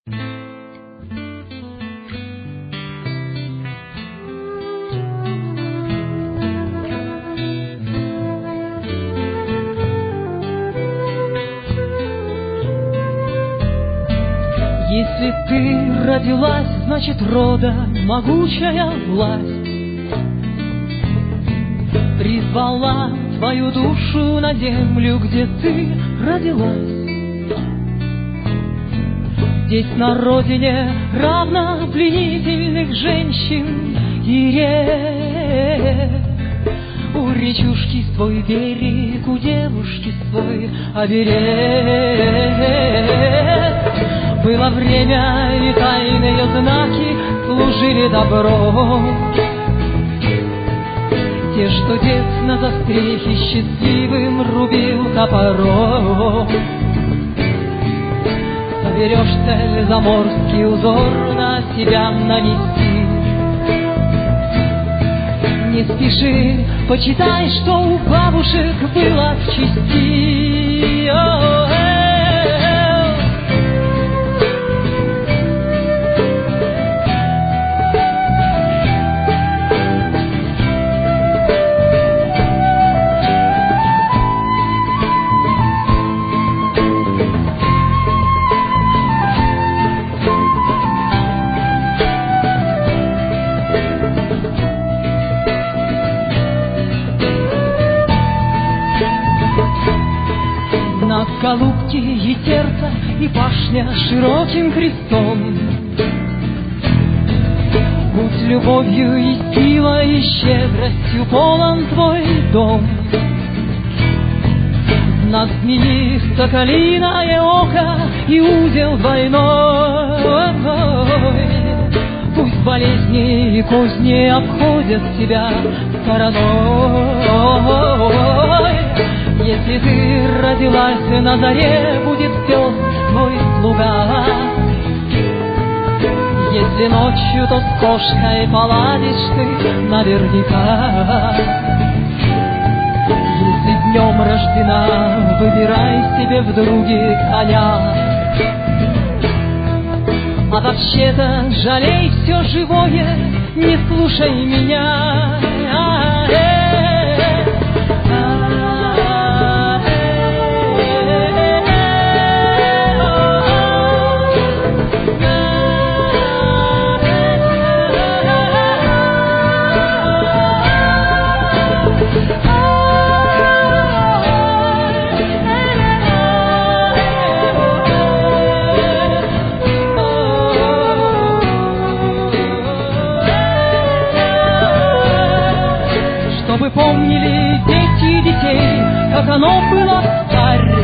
Если ты родилась, значит, рода могучая власть призвала твою душу на землю, где ты родилась. Здесь на родине равно пленительных женщин и рек. У речушки свой берег, у девушки свой оберег. Было время, и тайные знаки служили добром. Те, что дед на застрехе счастливым рубил топором. Соберешь цель, заморский узор на себя нанести. Не спеши, почитай, что у бабушек было в чести. Голубки и сердце, и башня широким крестом. Будь любовью и силой, и щедростью полон твой дом. Знак змеи, соколиное око и узел двойной. Пусть болезни и козни обходят тебя стороной. Если ты родилась на заре, будет пес твой слуга. Если ночью, то с кошкой поладишь ты наверняка. Если днем рождена, выбирай себе в друге коня. А вообще-то жалей все живое, не слушай меня. Чтобы помнили дети детей, как оно было встарь.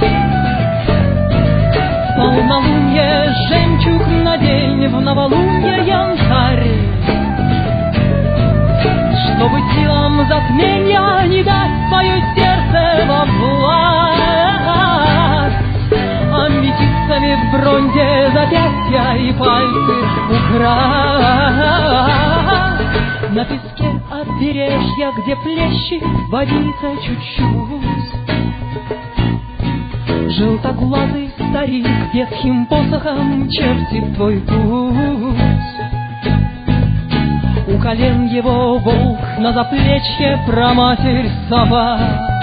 Полнолуние, жемчуг на день, в новолуние янтарь. Чтобы силам затмения не дать свое сердце во власть, аметистами в бронзе запястья и пальцы украсть. На песке побережья, где плещет водица чуть-чуть, желтоглазый старик ветхим посохом чертит твой путь. У колен его волк, на заплечье проматерь сова.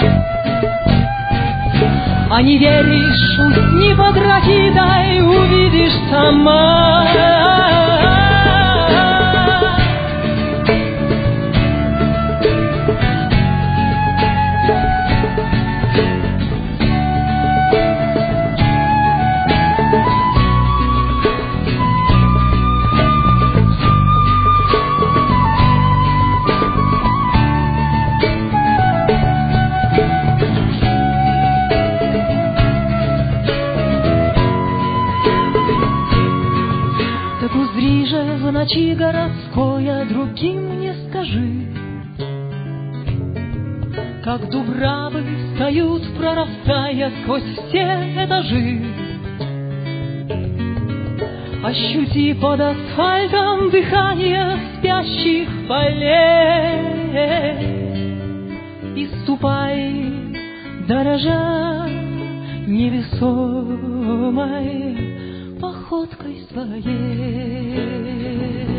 А не веришь, усни под ракитой, увидишь сама. Ночи городское другим не скажи, как дубравы встают, прорастая сквозь все этажи. Ощути под асфальтом дыхание спящих полей и ступай, дорожа невесомой походкой. походкой своей.